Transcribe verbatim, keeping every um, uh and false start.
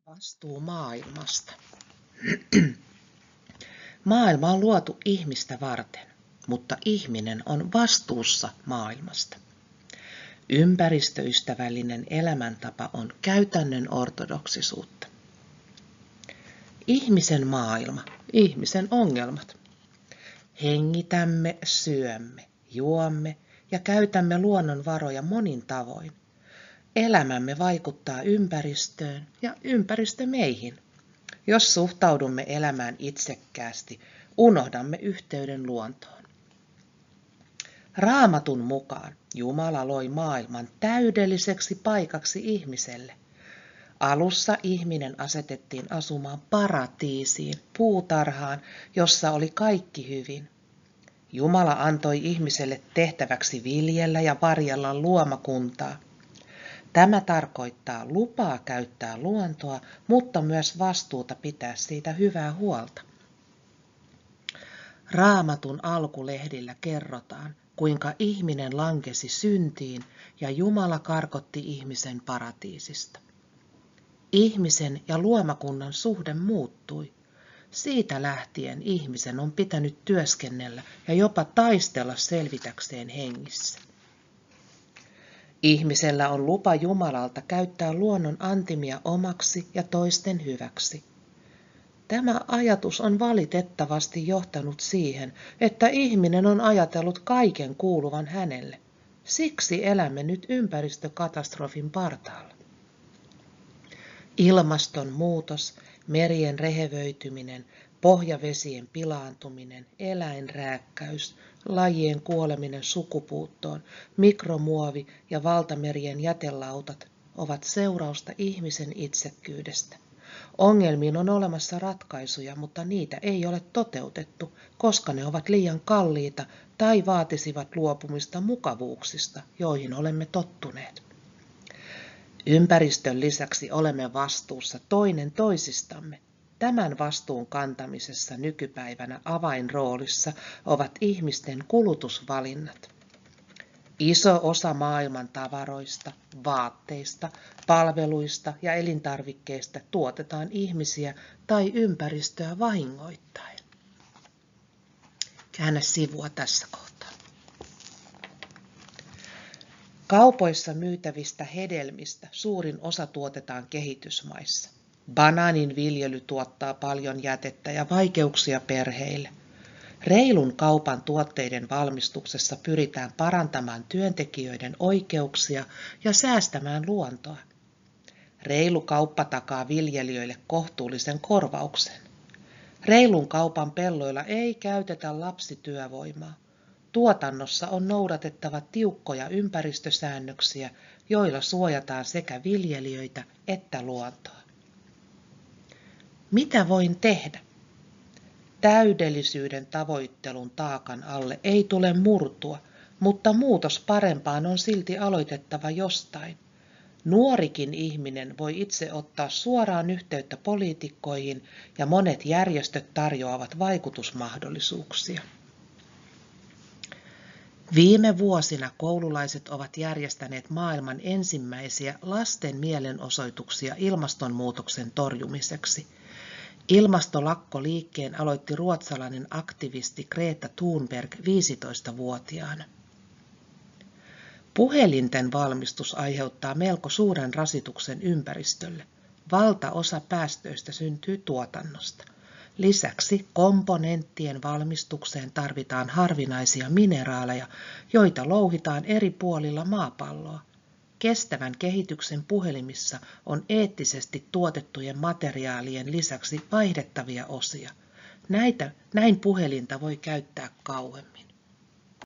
Vastuu maailmasta. Maailma on luotu ihmistä varten, mutta ihminen on vastuussa maailmasta. Ympäristöystävällinen elämäntapa on käytännön ortodoksisuutta. Ihmisen maailma, ihmisen ongelmat. Hengitämme, syömme, juomme ja käytämme luonnonvaroja monin tavoin. Elämämme vaikuttaa ympäristöön ja ympäristö meihin. Jos suhtaudumme elämään itsekkäästi, unohdamme yhteyden luontoon. Raamatun mukaan Jumala loi maailman täydelliseksi paikaksi ihmiselle. Alussa ihminen asetettiin asumaan paratiisiin, puutarhaan, jossa oli kaikki hyvin. Jumala antoi ihmiselle tehtäväksi viljellä ja varjella luomakuntaa. Tämä tarkoittaa lupaa käyttää luontoa, mutta myös vastuuta pitää siitä hyvää huolta. Raamatun alkulehdillä kerrotaan, kuinka ihminen lankesi syntiin ja Jumala karkotti ihmisen paratiisista. Ihmisen ja luomakunnan suhde muuttui. Siitä lähtien ihmisen on pitänyt työskennellä ja jopa taistella selvitäkseen hengissä. Ihmisellä on lupa Jumalalta käyttää luonnon antimia omaksi ja toisten hyväksi. Tämä ajatus on valitettavasti johtanut siihen, että ihminen on ajatellut kaiken kuuluvan hänelle. Siksi elämme nyt ympäristökatastrofin partaalla. Ilmastonmuutos, merien rehevöityminen, pohjavesien pilaantuminen, eläinrääkkäys, lajien kuoleminen sukupuuttoon, mikromuovi ja valtamerien jätelautat ovat seurausta ihmisen itsekkyydestä. Ongelmiin on olemassa ratkaisuja, mutta niitä ei ole toteutettu, koska ne ovat liian kalliita tai vaatisivat luopumista mukavuuksista, joihin olemme tottuneet. Ympäristön lisäksi olemme vastuussa toinen toisistamme. Tämän vastuun kantamisessa nykypäivänä avainroolissa ovat ihmisten kulutusvalinnat. Iso osa maailman tavaroista, vaatteista, palveluista ja elintarvikkeista tuotetaan ihmisiä tai ympäristöä vahingoittaen. Käännä sivua tässä kohtaa. Kaupoissa myytävistä hedelmistä suurin osa tuotetaan kehitysmaissa. Banaanin viljely tuottaa paljon jätettä ja vaikeuksia perheille. Reilun kaupan tuotteiden valmistuksessa pyritään parantamaan työntekijöiden oikeuksia ja säästämään luontoa. Reilu kauppa takaa viljelijöille kohtuullisen korvauksen. Reilun kaupan pelloilla ei käytetä lapsityövoimaa. Tuotannossa on noudatettava tiukkoja ympäristösäännöksiä, joilla suojataan sekä viljelijöitä että luontoa. Mitä voin tehdä? Täydellisyyden tavoittelun taakan alle ei tule murtua, mutta muutos parempaan on silti aloitettava jostain. Nuorikin ihminen voi itse ottaa suoraan yhteyttä poliitikkoihin ja monet järjestöt tarjoavat vaikutusmahdollisuuksia. Viime vuosina koululaiset ovat järjestäneet maailman ensimmäisiä lasten mielenosoituksia ilmastonmuutoksen torjumiseksi. Ilmastolakkoliikkeen aloitti ruotsalainen aktivisti Greta Thunberg viisitoistavuotiaana. Puhelinten valmistus aiheuttaa melko suuren rasituksen ympäristölle. Valtaosa päästöistä syntyy tuotannosta. Lisäksi komponenttien valmistukseen tarvitaan harvinaisia mineraaleja, joita louhitaan eri puolilla maapalloa. Kestävän kehityksen puhelimissa on eettisesti tuotettujen materiaalien lisäksi vaihdettavia osia. Näitä, näin puhelinta voi käyttää kauemmin.